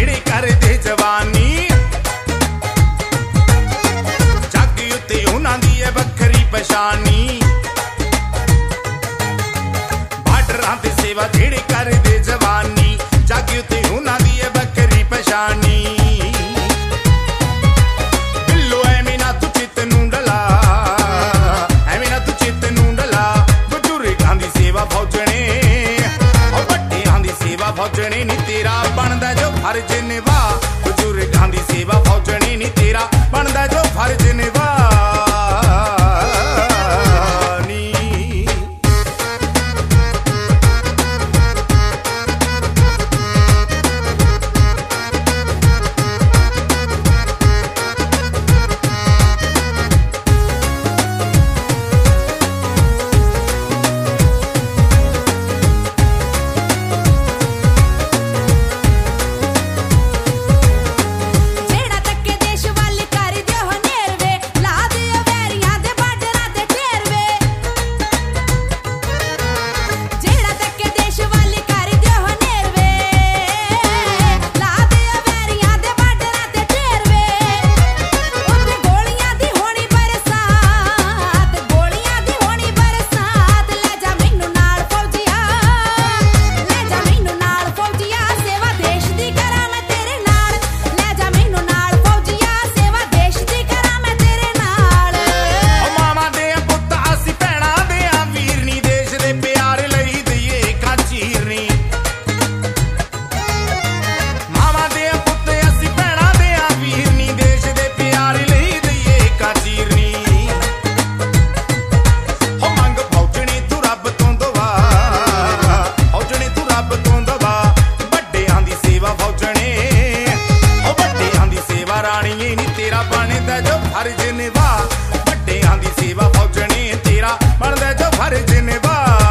ਜਿਹੜੇ ਕਰਦੇ ਜਵਾਨੀ, ਜੱਗ ਉੱਤੇ ਉਹਨਾਂ ਦੀ ਏ ਵੱਖਰੀ ਪਛਾਣੀ। ਬਾਰਡਰਾਂ ਤੇ ਸੇਵਾ ਜਿਹੜੇ ਕਰਦੇ ਜਵਾਨੀ, ਜੱਗ ਉੱਤੇ ਉਹਨਾਂ ਦੀ ਏ ਵੱਖਰੀ ਪਛਾਣੀ। ਬਿੱਲੋ ਐਵੇਂ ਨਾ ਤੂੰ ਚਿੱਤ ਨੂੰ ਡਲਾ, ਐਵੇਂ ਨਾ ਤੂੰ ਚਿੱਤ ਨੂੰ ਡਲਾ, ਬਜ਼ੁਰਗਾਂ ਦੀ ਸੇਵਾ ਫੌਜਣੇ, ਉਹ ਵੱਡਿਆਂ ਦੀ ਸੇਵਾ ਫੌਜਣੇ ਨੀ ਤੇਰਾ ਬਣਦਾ ਜੋ ਫਰਜ਼ ਨਿਭਾ। ਬਜ਼ੁਰਗਾਂ ਦੀ ਸੇਵਾ ਫੌਜਣੇ ਨੀ ਤੇਰਾ ਬਣਦਾ ਜੋ ਫਰਜ਼ ਨਿਭਾ। ਫਰਜ਼ ਨਿਭਾ, ਵੱਡਿਆਂ ਦੀ ਸੇਵਾ ਫੌਜਣੇ ਤੇਰਾ ਬਣਦਾ ਜੋ ਫਰਜ਼ ਨਿਭਾ।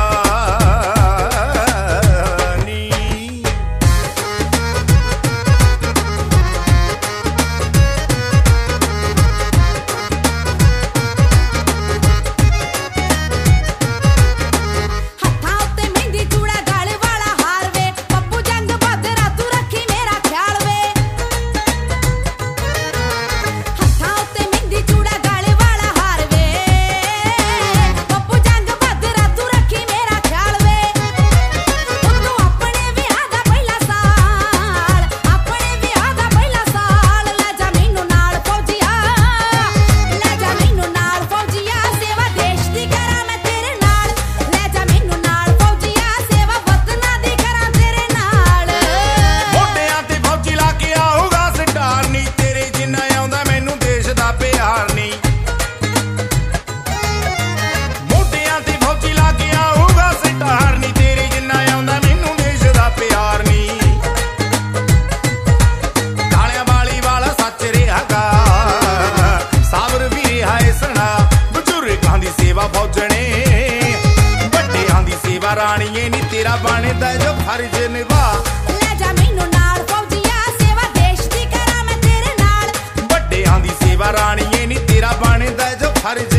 ਰਾਣੀਏ ਨੀ ਤੇਰਾ ਬਣਦਾ ਜੋ ਫਰਜ਼ ਨਿਭਾ। ਲੈ ਜਾ ਮੈਨੂੰ ਨਾਲ ਫੌਜੀਆ, ਸੇਵਾ ਦੇਸ਼ ਦੀ ਕਰਾਂ ਮੈਂ ਤੇਰੇ ਨਾਲ। ਵੱਡਿਆਂ ਦੀ ਸੇਵਾ ਰਾਣੀਏ ਨੀ ਤੇਰਾ ਬਣਦਾ ਜੋ ਫਰਜ਼